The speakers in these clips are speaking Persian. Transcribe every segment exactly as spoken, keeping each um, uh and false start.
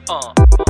آه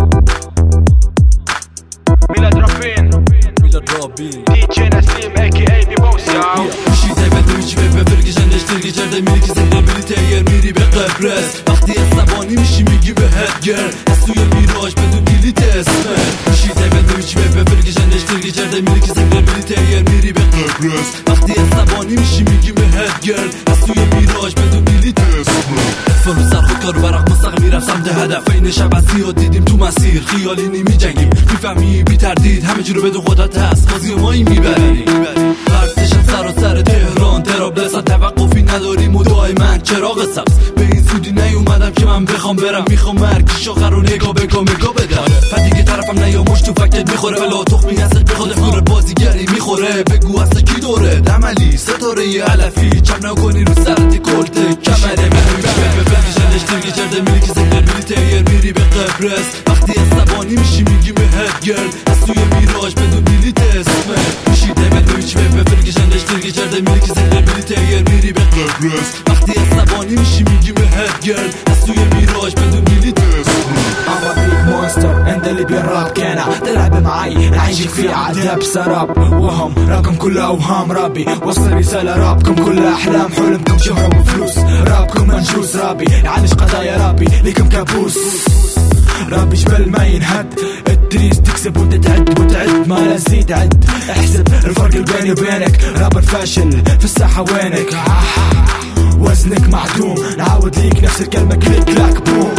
میلاد رابین میلاد رابین دی جی نسیم ای کی ای بی باوس یا میشی تایبت میشی به بفرگشن دشترگی کرده میری که زنده میری تیر میری به قبرس وقتی عصبانی میشی میگی به هدگر از توی میراج بدون دیلیت اسمه میشی تایبت میشی به بفرگشن دشترگی کرده میری که زنده میری تیر میری به قبرس وقتی عصبانی میشی میگی به هدگر از توی میراج بدون دیلیت اسمه فرو سر خود کارو برق مستقیم میرم سمت هدف این شب از زیاد دیدیم تو مسیر خیالی نمی جنگیم میفهمی بی تردید همه جی رو بدون خودت هست بازی مایی میبری پرتشم سر و سر تهران ترابلس توقفی نداریم و دائما چراغ سبز به این زودی نیومدم که من بخوام برم میخوام مرگیش آخر رو نگاه بگاه مگاه بدم فدیگه طرفم نیا مش تو فکت میخوره بلا تخمی هستش بخواد فور بازیگری میخوره بگو هست کی دوره عملی ستاره ی علفی چم نکنی رو سرت کلت کمره دشترگی کرده میری که زنگر میری تیر میری به قبرس وقتی عصبانی میشی میگی به هدگرد از توی میراج بدون دیلیت اسمه میشی تایبت میشی به بفرگشن دشترگی کرده میری که زنگر میری تیر میری به قبرس وقتی عصبانی میشی میگی به هدگرد از توی میراج بدون دیلیت اسمه I'm a big monster انت اللي بيراب كينا تلعب معي نعيشك في عذاب سراب وهم راكم كلها اوهام رابي وصل رسالة رابكم كلها احلام حلمكم شهرة وفلوس رابكم منشوس رابي يعالج قضايا رابي ليكم كابوس رابي جبل ما ينهد التريس تكسب وانت تعد وتعد ما لازيد عد احسب الفرق بيني وبينك رابر فاشل في الساحة وينك وزنك معدوم نعاود ليك نفس الكلمة كليك كلاك بوم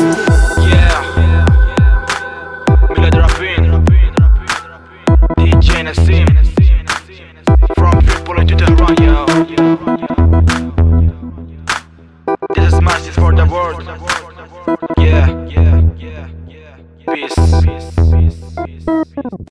میلاد رابین دی جی نسیم from Tripoli to Tehran yo this is message for the world yeah peace